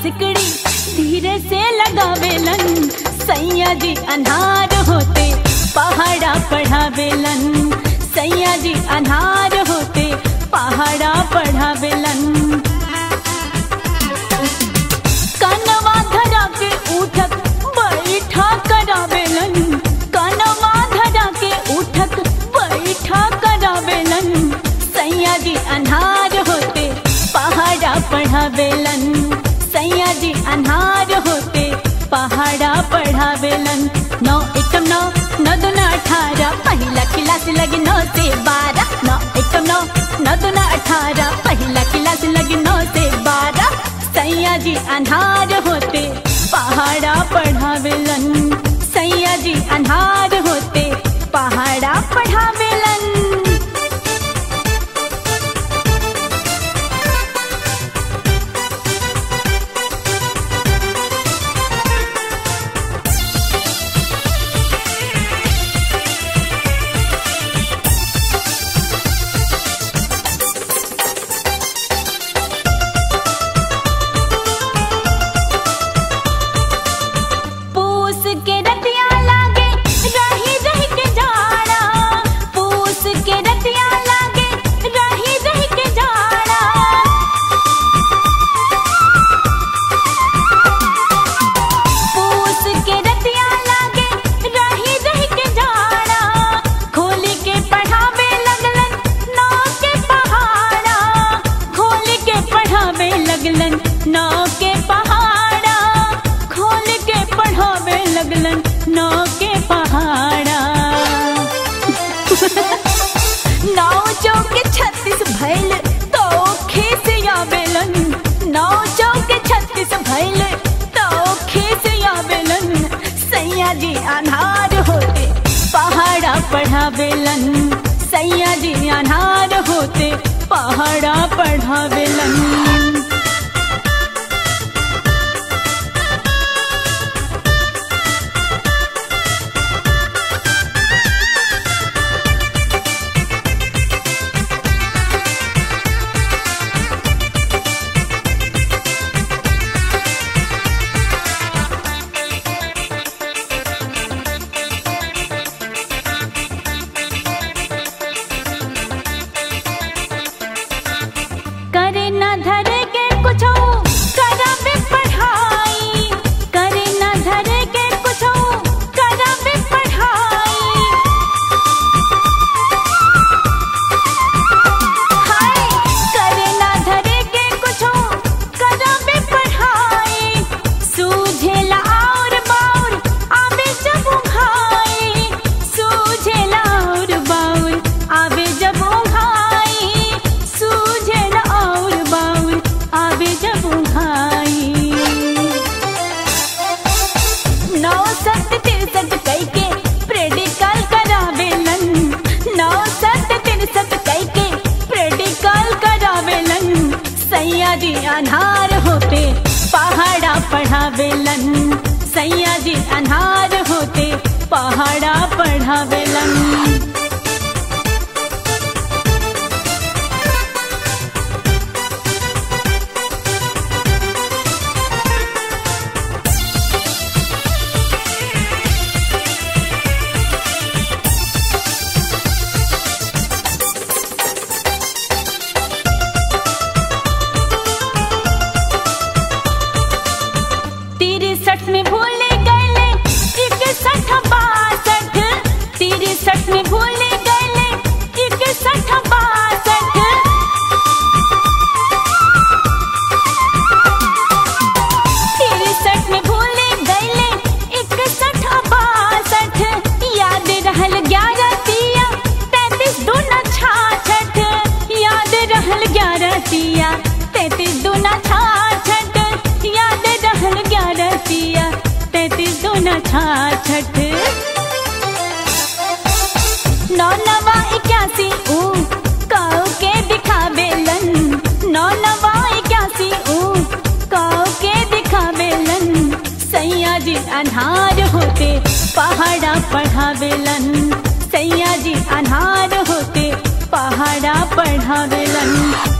सिकड़ी धीरे से लगावेलन। सैया जी अन्हार होते पहाड़ा पढ़ावेलन। सैया जी अन्हार होते पहाड़ा पढ़ावेलन। कनवा धरा के उठक बैठा करावेलन। कनवा धरा के उठक बैठा करावेलन। सैया जी अन्हार होते पहाड़ा पढ़ावेलन। सैया जी अन्हार होते पहाड़ा पढ़ावेलन। 9 एकम 9 9 दूना 18 पहिला क्लास लगी 9 से 12। 9 एकम 9 9 दूना 18 पहिला क्लास लगी 9 से 12। सैया जी अन्हार होते पहाड़ा पढ़ावेलन। सैया जी अन्हार होते पहाड़ा पढ़ावेलन। नाव चौके 36 भैल तो खेस आवेलन। नाव चौके 36 भैल तो खेस आवेलन। सैया जी अन्हार होते पहाड़ा पढ़ावेलन। सैया जी अन्हार होते पहाड़ा पढ़ावेलन। करे ना धरे के कुछो करावे पढ़ाई। करे ना धरे के कुछो करावे पढ़ाई। हाय करे ना धरे के कुछो करावे पढ़ाई। सूझेला और बाउर आवे जब उघाई। सूझेला और बाउर आवे जब उघाई। सूझेला और बाउर आवे जब उघाई। 9 7 63 कई के प्रेडिकल करावेलन। 9 7 63 कई के प्रेडिकल करावेलन। सैया जी अन्हार होते पहाड़ा पढ़ावेलन। सैया जी अन्हार होते पहाड़ा पढ़ावेलन। में भूल गए 61 62। 63 में भूल गए 61 62। 63 में भूल गए 61 62। याद रहल 11 तिया 33 दूना 66। याद रहल 11 तिया 33 दूना 66। याद रहल 11 तिया 33 दूना 66। 9 9 81 काऊ के दिखावेलन। 9 9 81 काऊ के दिखावेलन। सैया जी अन्हार होते पहाड़ा पढ़ावेलन। सैया जी अन्हार होते पहाड़ा पढ़ावेलन।